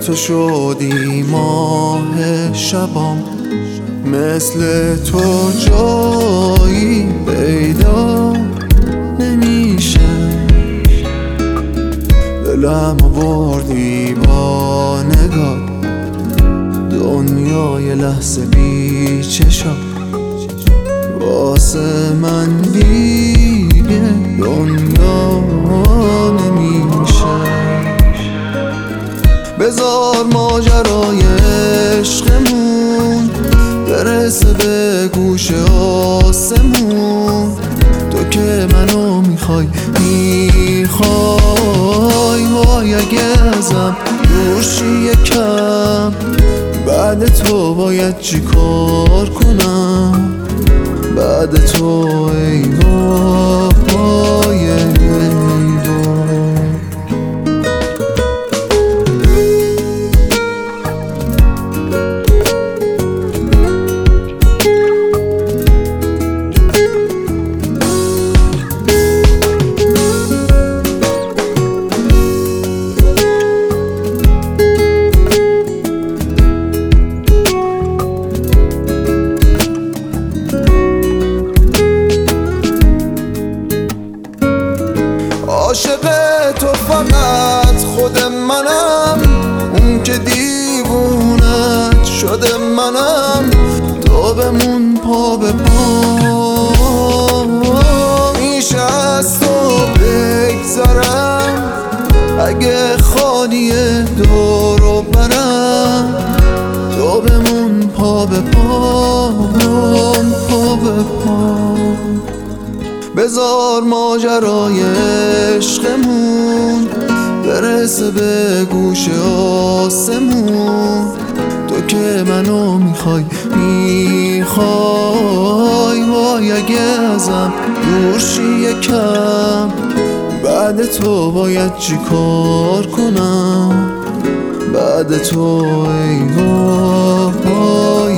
تو شدی ماه شبام، مثل تو جایی پیدا نمیشه. دلم آوردی با نگاه، دنیای لحظه بی چشم واسه من دیگه دنیا نمیشه. بذار ماجرای عشقمون برسه به گوش آسمون. تو که منو میخوای وای اگه ازم دور شی یکم، بعد تو باید چی کار کنم؟ بعد تو ای وای عاشق تو فقط خود منم، اون که دیوونت شده منم. تو بمون پا به پا، میشه از تو بگذرم اگه خالیه دورو برم. تو بمون پا به پا، پا به پا. بذار ماجرای عشقمون برسه به گوش آسمون. تو که منو میخوای وای اگه ازم دور شی یکم، بعد تو باید چی کار کنم؟ بعد تو ای وای